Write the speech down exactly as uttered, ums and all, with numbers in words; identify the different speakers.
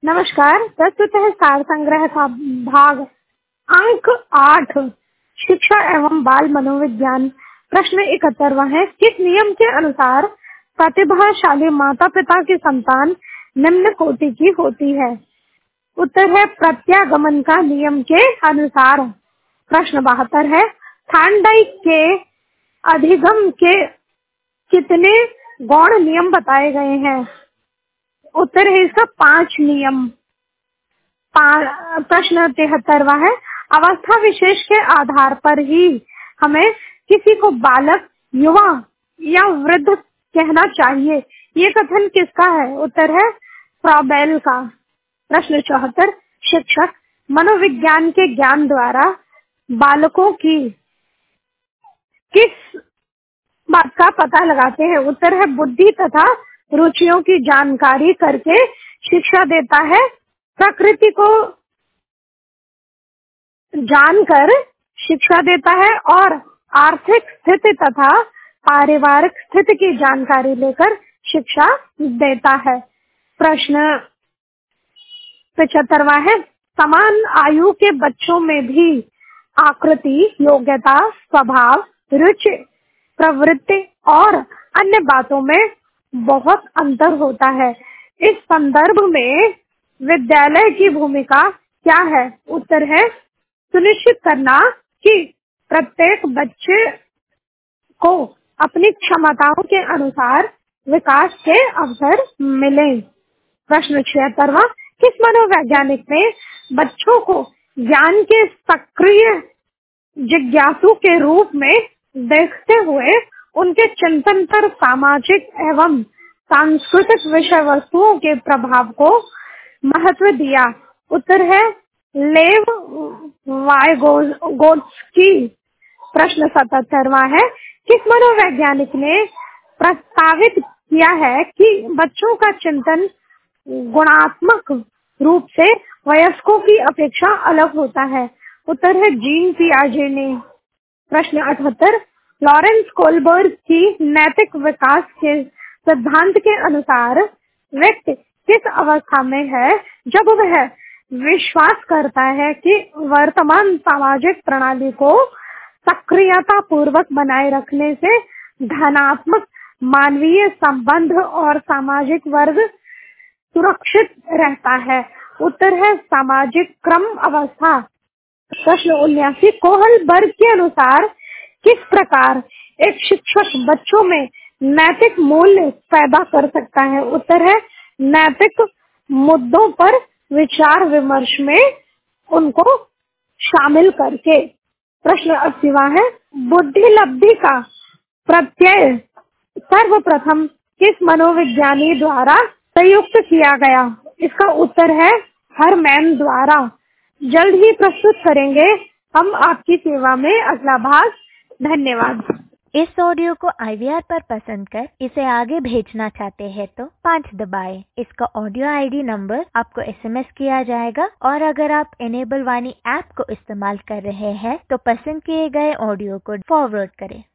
Speaker 1: नमस्कार। प्रस्तुत है सार संग्रह का भाग अंक आठ, शिक्षा एवं बाल मनोविज्ञान। प्रश्न इकहत्तरवां है। किस नियम के अनुसार प्रतिभाशाली माता पिता की संतान निम्न कोटि की होती है? उत्तर है प्रत्यागमन का नियम के अनुसार। प्रश्न बहत्तर है। थार्नडाइक के अधिगम के कितने गौण नियम बताए गए हैं? उत्तर है इसका पांच नियम। प्रश्न तिहत्तरवां है। अवस्था विशेष के आधार पर ही हमें किसी को बालक, युवा या वृद्ध कहना चाहिए, ये कथन किसका है? उत्तर है फ्रॉबेल का। प्रश्न चौहत्तर। शिक्षक मनोविज्ञान के ज्ञान द्वारा बालकों की किस बात का पता लगाते हैं? उत्तर है बुद्धि तथा रुचियों की जानकारी करके शिक्षा देता है। प्रकृति को जानकर शिक्षा देता है और आर्थिक स्थिति तथा पारिवारिक स्थिति की जानकारी लेकर शिक्षा देता है। प्रश्न पचहत्तरवां है। समान आयु के बच्चों में भी आकृति, योग्यता, स्वभाव, रुचि, प्रवृत्ति और अन्य बातों में बहुत अंतर होता है। इस संदर्भ में विद्यालय की भूमिका क्या है? उत्तर है सुनिश्चित करना कि प्रत्येक बच्चे को अपनी क्षमताओं के अनुसार विकास के अवसर मिले। प्रश्न छिहत्तरवां। किस मनोवैज्ञानिक ने बच्चों को ज्ञान के सक्रिय जिज्ञासु के रूप में देखते हुए उनके चिंतन पर सामाजिक एवं सांस्कृतिक विषय वस्तुओं के प्रभाव को महत्व दिया? उत्तर है लेव वाइगोत्स्की। प्रश्न सतहत्तरवां है। किस मनोवैज्ञानिक ने प्रस्तावित किया है कि बच्चों का चिंतन गुणात्मक रूप से वयस्कों की अपेक्षा अलग होता है? उत्तर है जीन पियाजे ने। प्रश्न अठहत्तर। लॉरेंस कोलबर्ग की नैतिक विकास के सिद्धांत के अनुसार व्यक्ति किस अवस्था में है जब वह विश्वास करता है कि वर्तमान सामाजिक प्रणाली को सक्रियता पूर्वक बनाए रखने से धनात्मक मानवीय संबंध और सामाजिक वर्ग सुरक्षित रहता है? उत्तर है सामाजिक क्रम अवस्था। प्रश्न उन्यासी। कोहलबर्ग के अनुसार किस प्रकार एक शिक्षक बच्चों में नैतिक मूल्य पैदा कर सकता है? उत्तर है नैतिक मुद्दों पर विचार विमर्श में उनको शामिल करके। प्रश्न अस्सीवां है। बुद्धिलब्धि का प्रत्यय सर्वप्रथम किस मनोविज्ञानी द्वारा प्रयुक्त किया गया? इसका उत्तर है हरमैन द्वारा। जल्द ही प्रस्तुत करेंगे हम आपकी सेवा में अगला भाग। धन्यवाद।
Speaker 2: इस ऑडियो को आई वी आर पर पसंद कर इसे आगे भेजना चाहते हैं तो पाँच दबाएं। इसका ऑडियो आई डी नंबर आपको एस एम एस किया जाएगा और अगर आप एनेबल वाणी ऐप को इस्तेमाल कर रहे हैं तो पसंद किए गए ऑडियो को फॉरवर्ड करें।